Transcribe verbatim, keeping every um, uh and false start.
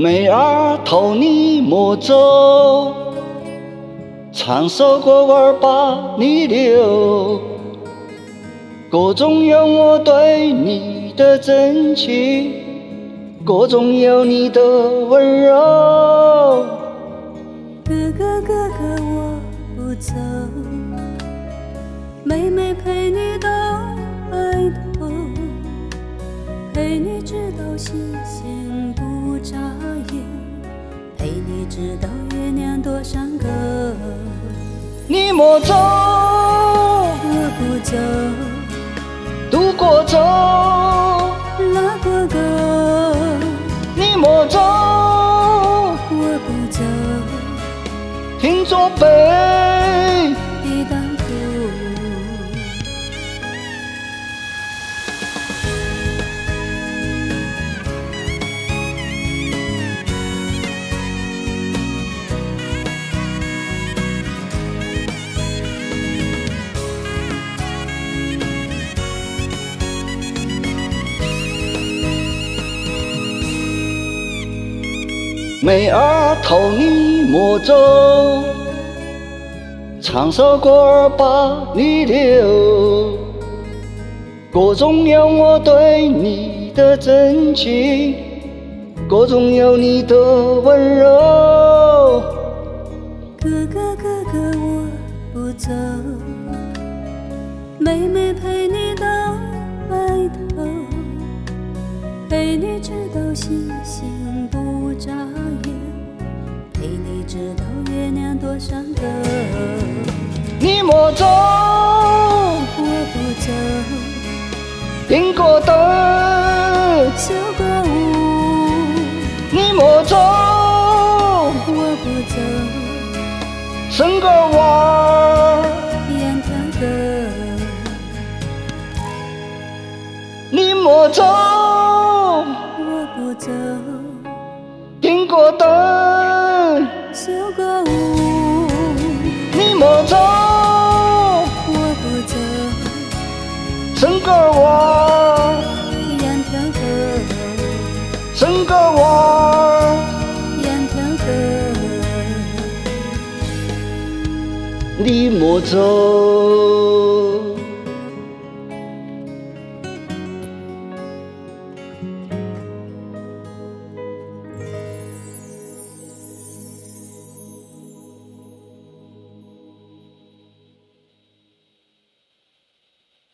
妹儿头你莫走，唱首歌儿把你留，歌中有我对你的真情，歌中有你的温柔。 哥哥哥哥我不走，妹妹陪你到白头，陪你直到星星不眨眼，陪你直到月亮多伤口。 你莫走， 我不走， 渡过走， 拉过沟。 你莫走， 我不走， 听着悲一旦哭。 妹儿头你莫走，唱首歌儿把你留，歌中有我对你的真情，歌中有你的温柔。 哥哥哥哥我不走，妹妹陪你到白头，陪你直到星星不眨眼，陪你直到月亮多伤口。 你莫走， 我不走， 停过灯， 修过屋。 你莫走， 我不走， 生个娃儿， 养条狗。 你莫走， 我不走， 停过灯， 修过屋。 你莫走， 我不走， 生个娃儿， 养条狗。 生个娃儿， 养条狗。 你莫走。